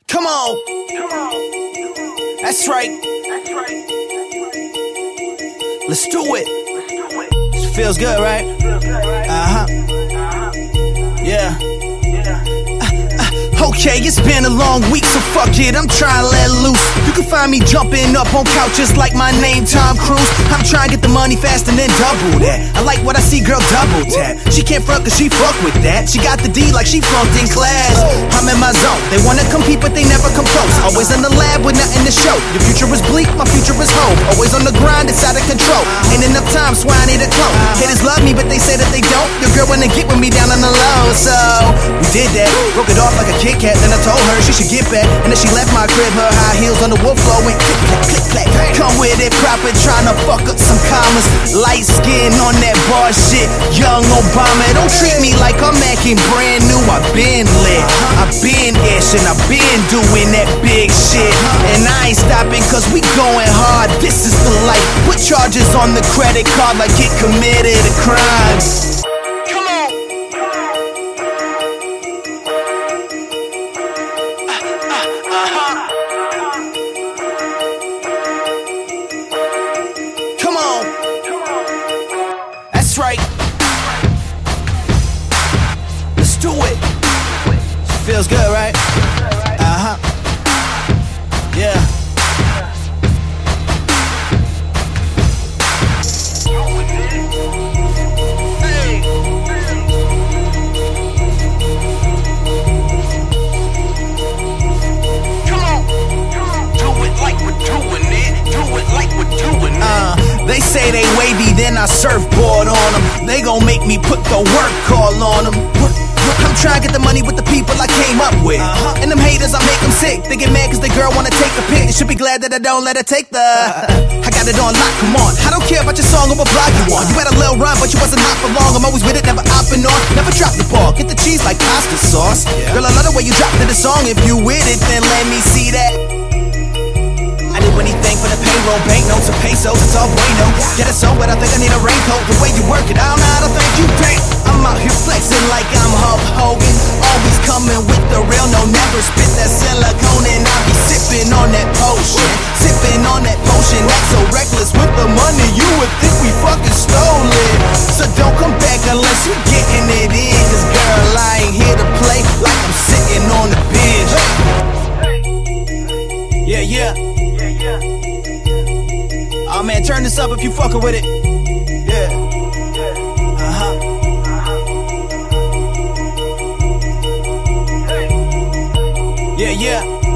Come on. That's right. Let's do it. It feels good, right? Yeah. Okay, it's been a long week, so fuck it, I'm trying to let loose. You can find me jumping up on couches like my name Tom Cruise. I'm trying to get the money fast and then double that. I like what I see, girl, double tap. She can't front cause she fuck with that. She got the D like she flunked in class. I'm in my zone, they wanna compete but they never come close. Always in the lab with nothing to show. Your future is bleak, my future is hope. Always on the grind, it's out of control. Ain't enough time, so I need a clone. Haters love me but they say that they don't. Your girl wanna get with me down on the low. So, we did that, broke it off like a Kit Kat. Then I told her she should get back. And then she left my crib, her high heels on the wood floor went click, clack, click, clack. Come with it proper, tryna fuck up some commas. Light skin on that bar shit, young Obama. Don't treat me like I'm acting brand new. I been lit, I been ish, and I been doing that big shit. And I ain't stopping cause we going hard, this is the life. Put charges on the credit card like it committed a crime. That's right. Let's do it. Feels good, right? Yeah. Hey. Come on. Do it like we're doing it. Do it like we're doing it. They say they wavy, then I surfboard on them. They gon' make me put the work call on them. I'm trying to get the money with the people I came up with. And them haters, I make them sick. They get mad cause the girl wanna take a pic. They should be glad that I don't let her take the I got it on lock, come on. I don't care about your song or what blog you on. You had a little run, but you wasn't hot for long. I'm always with it, never opping on. Never drop the ball, get the cheese like pasta sauce. Girl, I love the way you drop to the song. If you with it, then let me see that. I do anything for the payroll, banknotes or pesos, it's all bueno. Get it so wet, I think I need a raincoat. The way you work it, I don't know how to thank you, dang. I'm out here flexing like I'm Hulk Hogan. Always coming with the real, no never spit that silicone. And I be sipping on that potion, sipping on that potion. Act so reckless with the money, you would think we fucking stole it. So don't come back unless you getting it in. Cause girl, I ain't here to play like I'm sitting on the bench. Yeah. Oh man, turn this up if you fucking with it. Yeah. Yeah.